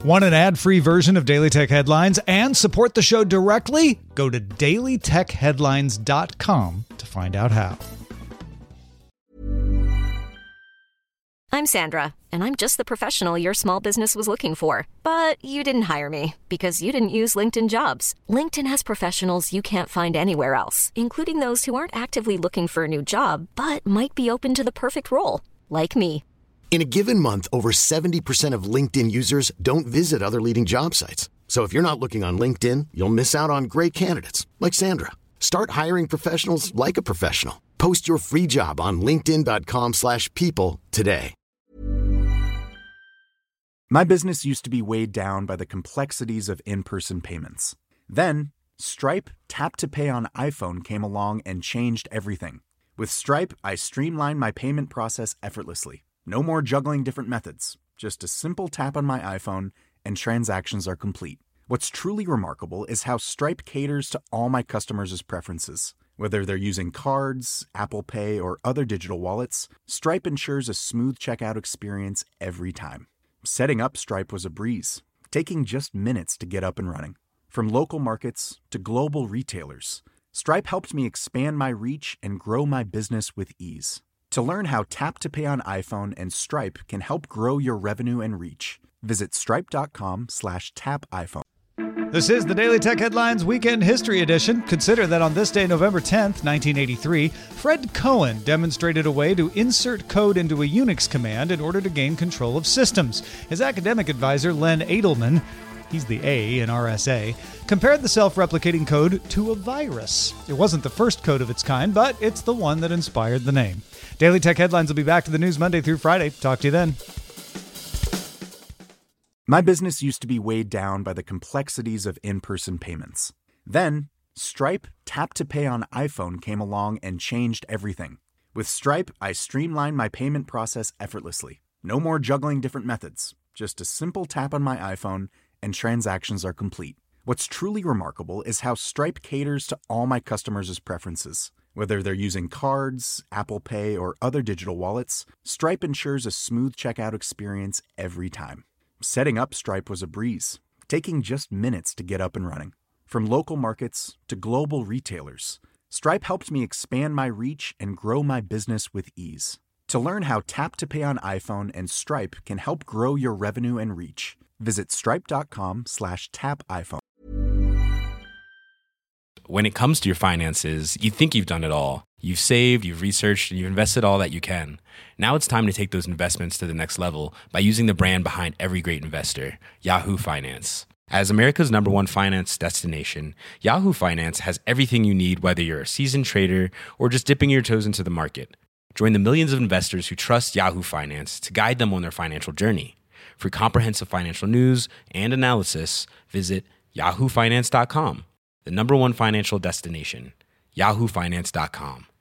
Want an ad-free version of Daily Tech Headlines and support the show directly? Go to dailytechheadlines.com to find out how. I'm Sandra, and I'm just the professional your small business was looking for. But you didn't hire me because you didn't use LinkedIn Jobs. LinkedIn has professionals you can't find anywhere else, including those who aren't actively looking for a new job, but might be open to the perfect role, like me. In a given month, over 70% of LinkedIn users don't visit other leading job sites. So if you're not looking on LinkedIn, you'll miss out on great candidates like Sandra. Start hiring professionals like a professional. Post your free job on linkedin.com/people today. My business used to be weighed down by the complexities of in-person payments. Then, Stripe Tap to Pay on iPhone came along and changed everything. With Stripe, I streamlined my payment process effortlessly. No more juggling different methods. Just a simple tap on my iPhone and transactions are complete. What's truly remarkable is how Stripe caters to all my customers' preferences. Whether they're using cards, Apple Pay, or other digital wallets, Stripe ensures a smooth checkout experience every time. Setting up Stripe was a breeze, taking just minutes to get up and running. From local markets to global retailers, Stripe helped me expand my reach and grow my business with ease. To learn how Tap to Pay on iPhone and Stripe can help grow your revenue and reach, visit stripe.com/tapiphone. This is the Daily Tech Headlines Weekend History Edition. Consider that on this day, November 10th, 1983, Fred Cohen demonstrated a way to insert code into a Unix command in order to gain control of systems. His academic advisor, Len Edelman, he's the A in RSA, compared the self-replicating code to a virus. It wasn't the first code of its kind, but it's the one that inspired the name. Daily Tech Headlines will be back to the news Monday through Friday. Talk to you then. My business used to be weighed down by the complexities of in-person payments. Then, Stripe Tap to Pay on iPhone came along and changed everything. With Stripe, I streamlined my payment process effortlessly. No more juggling different methods. Just a simple tap on my iPhone and transactions are complete. What's truly remarkable is how Stripe caters to all my customers' preferences. Whether they're using cards, Apple Pay, or other digital wallets, Stripe ensures a smooth checkout experience every time. Setting up Stripe was a breeze, taking just minutes to get up and running. From local markets to global retailers, Stripe helped me expand my reach and grow my business with ease. To learn how Tap to Pay on iPhone and Stripe can help grow your revenue and reach, visit stripe.com/tapiphone. When it comes to your finances, you think you've done it all. You've saved, you've researched, and you've invested all that you can. Now it's time to take those investments to the next level by using the brand behind every great investor, Yahoo Finance. As America's #1 finance destination, Yahoo Finance has everything you need, whether you're a seasoned trader or just dipping your toes into the market. Join the millions of investors who trust Yahoo Finance to guide them on their financial journey. For comprehensive financial news and analysis, visit yahoofinance.com. The #1 financial destination, yahoofinance.com.